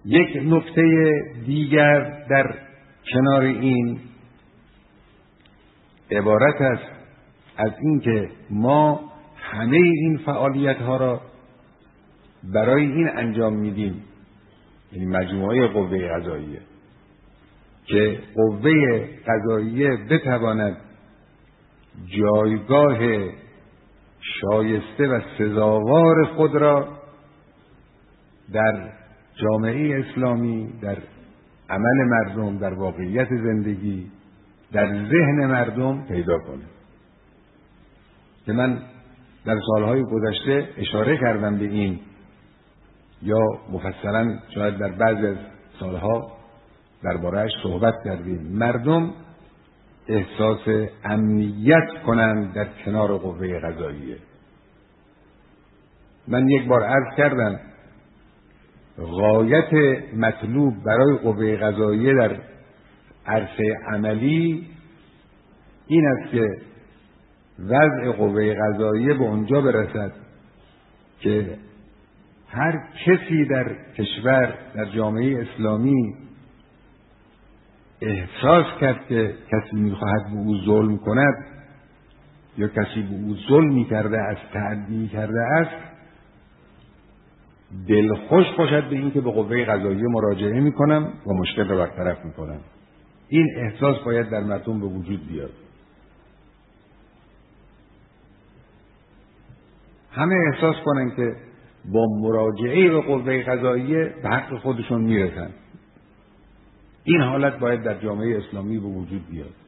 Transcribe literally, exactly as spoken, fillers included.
یک نکته دیگر در کنار این عبارت است از اینکه ما همه این فعالیت ها را برای این انجام میدیم، یعنی مجموعه قوه قضاییه، که قوه قضاییه بتواند جایگاه شایسته و سزاوار خود را در جامعه اسلامی، در عمل مردم، در واقعیت زندگی، در ذهن مردم پیدا کنه. که من در سالهای گذشته اشاره کردم به این، یا مفصلا شاید در بعضی از سالها درباره‌اش صحبت کردیم. مردم احساس امنیت کنند در کنار قوه قضاییه. من یک بار عرض کردم غایت مطلوب برای قوه قضاییه در عرصه عملی این است که وضع قوه قضاییه به اونجا برسد که هر کسی در کشور، در جامعه اسلامی احساس کرد که کسی میخواهد به او ظلم کند یا کسی به او ظلمی کرده است، تعدی کرده است، دلخوش باشد به این که به قوه قضاییه مراجعه میکنم و مشکل را برطرف میکنم. این احساس باید در مردم به وجود بیاد. همه احساس کنن که با مراجعه به قوه قضاییه به حق خودشون میرسن. این حالت باید در جامعه اسلامی به وجود بیاد.